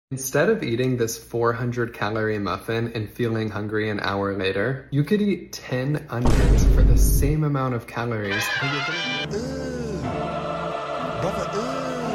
Instead of eating this 400-calorie muffin and feeling hungry an hour later, you could eat 10 onions for the same amount of calories. Brother,